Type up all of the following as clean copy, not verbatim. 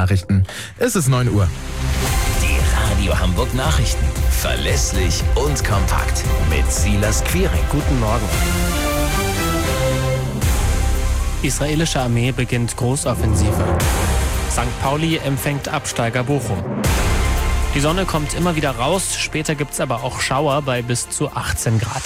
Nachrichten. Es ist 9 Uhr. Die Radio Hamburg Nachrichten. Verlässlich und kompakt. Mit Silas Quiring. Guten Morgen. Israelische Armee beginnt Großoffensive. St. Pauli empfängt Absteiger Bochum. Die Sonne kommt immer wieder raus, später gibt's aber auch Schauer bei bis zu 18 Grad.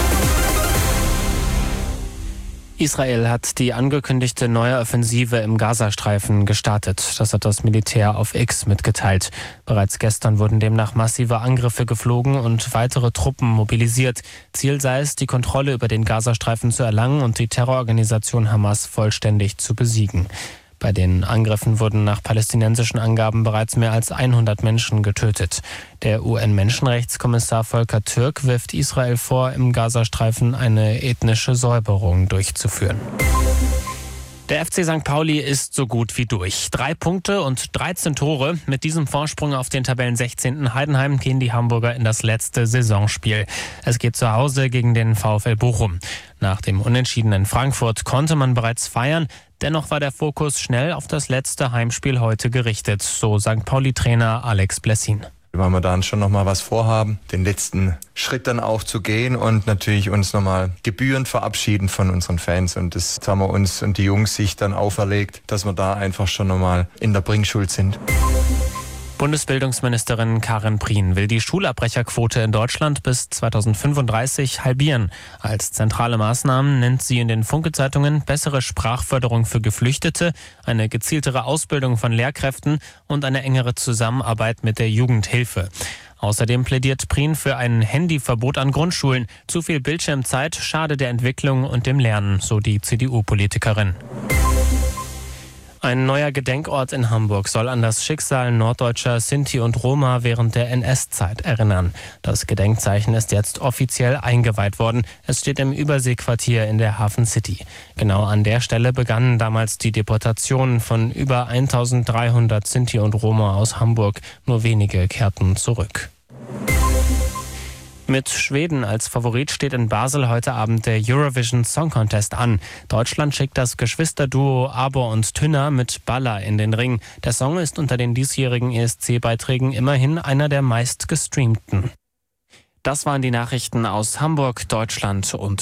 Israel hat die angekündigte neue Offensive im Gazastreifen gestartet. Das hat das Militär auf X mitgeteilt. Bereits gestern wurden demnach massive Angriffe geflogen und weitere Truppen mobilisiert. Ziel sei es, die Kontrolle über den Gazastreifen zu erlangen und die Terrororganisation Hamas vollständig zu besiegen. Bei den Angriffen wurden nach palästinensischen Angaben bereits mehr als 100 Menschen getötet. Der UN-Menschenrechtskommissar Volker Türk wirft Israel vor, im Gazastreifen eine ethnische Säuberung durchzuführen. Der FC St. Pauli ist so gut wie durch. 3 Punkte und 13 Tore. Mit diesem Vorsprung auf den Tabellen 16. Heidenheim gehen die Hamburger in das letzte Saisonspiel. Es geht zu Hause gegen den VfL Bochum. Nach dem Unentschieden in Frankfurt konnte man bereits feiern. Dennoch war der Fokus schnell auf das letzte Heimspiel heute gerichtet, so St. Pauli-Trainer Alex Blessin. Weil wir dann schon nochmal was vorhaben, den letzten Schritt dann auch zu gehen und natürlich uns nochmal gebührend verabschieden von unseren Fans. Und das haben wir uns und die Jungs sich dann auferlegt, dass wir da einfach schon nochmal in der Bringschuld sind. Bundesbildungsministerin Karin Prien will die Schulabbrecherquote in Deutschland bis 2035 halbieren. Als zentrale Maßnahmen nennt sie in den Funke-Zeitungen bessere Sprachförderung für Geflüchtete, eine gezieltere Ausbildung von Lehrkräften und eine engere Zusammenarbeit mit der Jugendhilfe. Außerdem plädiert Prien für ein Handyverbot an Grundschulen. Zu viel Bildschirmzeit schade der Entwicklung und dem Lernen, so die CDU-Politikerin. Ein neuer Gedenkort in Hamburg soll an das Schicksal norddeutscher Sinti und Roma während der NS-Zeit erinnern. Das Gedenkzeichen ist jetzt offiziell eingeweiht worden. Es steht im Überseequartier in der Hafen City. Genau an der Stelle begannen damals die Deportationen von über 1300 Sinti und Roma aus Hamburg. Nur wenige kehrten zurück. Mit Schweden als Favorit steht in Basel heute Abend der Eurovision Song Contest an. Deutschland schickt das Geschwisterduo Abor und Tünner mit Balla in den Ring. Der Song ist unter den diesjährigen ESC-Beiträgen immerhin einer der meistgestreamten. Das waren die Nachrichten aus Hamburg, Deutschland und